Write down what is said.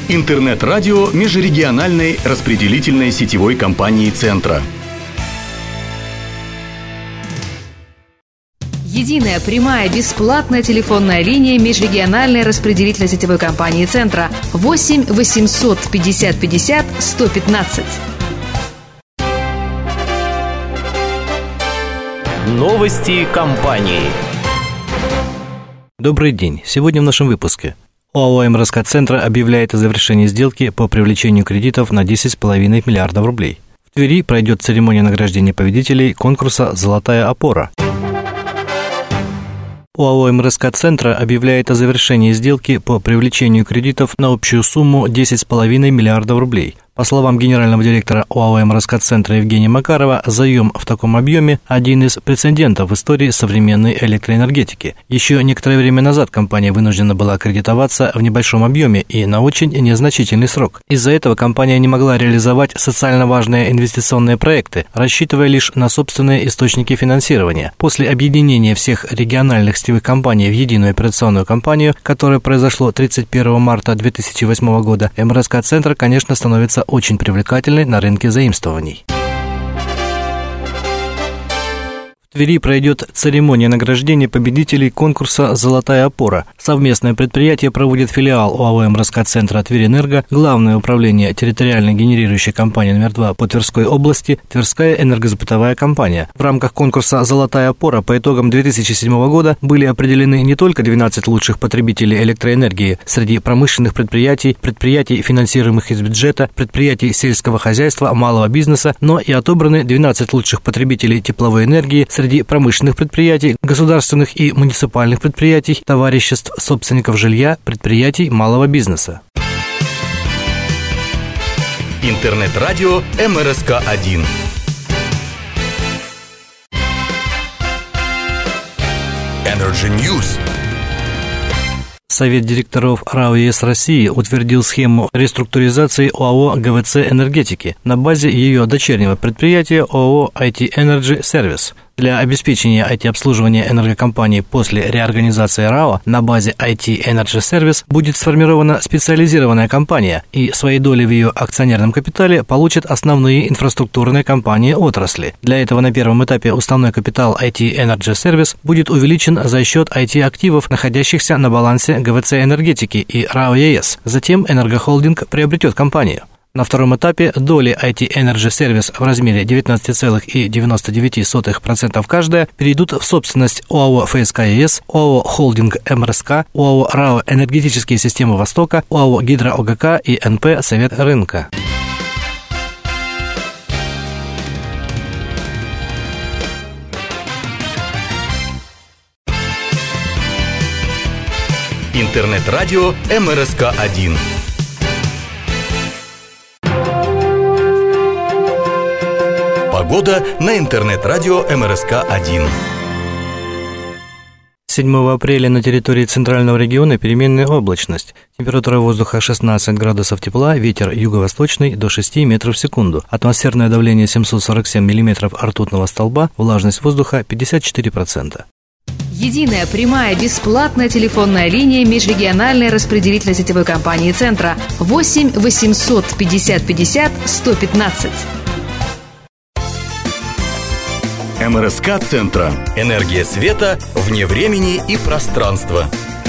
Интернет-радио межрегиональной распределительной сетевой компании «Центра». Единая прямая бесплатная телефонная линия межрегиональной распределительной сетевой компании «Центра» 8 800 50 50 115. Новости компании. Добрый день. Сегодня в нашем выпуске. ОАО МРСК-Центра объявляет о завершении сделки по привлечению кредитов на 10,5 миллиардов рублей. В Твери пройдет церемония награждения победителей конкурса «Золотая опора». ОАО МРСК-Центра объявляет о завершении сделки по привлечению кредитов на общую сумму 10,5 миллиардов рублей. По словам генерального директора ОАО МРСК-Центра Евгения Макарова, заем в таком объеме – один из прецедентов в истории современной электроэнергетики. Еще некоторое время назад компания вынуждена была кредитоваться в небольшом объеме и на очень незначительный срок. Из-за этого компания не могла реализовать социально важные инвестиционные проекты, рассчитывая лишь на собственные источники финансирования. После объединения всех региональных сетевых компаний в единую операционную компанию, которое произошло 31 марта 2008 года, МРСК-Центр, конечно, становится очень привлекательной на рынке заимствований. В Твери пройдет церемония награждения победителей конкурса «Золотая опора». Совместное предприятие проводит филиал ОАО МРСК-Центра «Тверэнерго», Главное управление территориальной генерирующей компании номер 2 по Тверской области, Тверская энергосбытовая компания. В рамках конкурса «Золотая опора» по итогам 2007 года были определены не только 12 лучших потребителей электроэнергии среди промышленных предприятий, предприятий, финансируемых из бюджета, предприятий сельского хозяйства, малого бизнеса, но и отобраны 12 лучших потребителей тепловой энергии среди промышленных предприятий, государственных и муниципальных предприятий, товариществ собственников жилья, предприятий малого бизнеса. Интернет-радио МРСК-1. Energy News. Совет директоров РАО ЕС России утвердил схему реструктуризации ОАО ГВЦ «Энергетики» на базе ее дочернего предприятия ОАО IT Energy Service. Для обеспечения IT-обслуживания энергокомпании после реорганизации РАО на базе IT Energy Service будет сформирована специализированная компания, и свои доли в ее акционерном капитале получат основные инфраструктурные компании отрасли. Для этого на первом этапе уставной капитал IT Energy Service будет увеличен за счет IT-активов, находящихся на балансе ГВЦ «Энергетики» и РАО ЕС. Затем энергохолдинг приобретет компанию. На втором этапе доли IT Energy Service в размере 19,99% каждая перейдут в собственность ОАО ФСК ЕС, ОАО Холдинг МРСК, ОАО РАО Энергетические системы Востока, ОАО Гидро ОГК и НП Совет рынка. Интернет-радио МРСК-1. Погода на интернет-радио МРСК-1. 7 апреля на территории центрального региона переменная облачность. Температура воздуха 16 градусов тепла, ветер юго-восточный до 6 метров в секунду. Атмосферное давление 747 миллиметров ртутного столба, влажность воздуха 54%. Единая прямая бесплатная телефонная линия межрегиональной распределительной сетевой компании «Центра» 8 800 50 50 115. МРСК-Центра. Энергия света вне времени и пространства.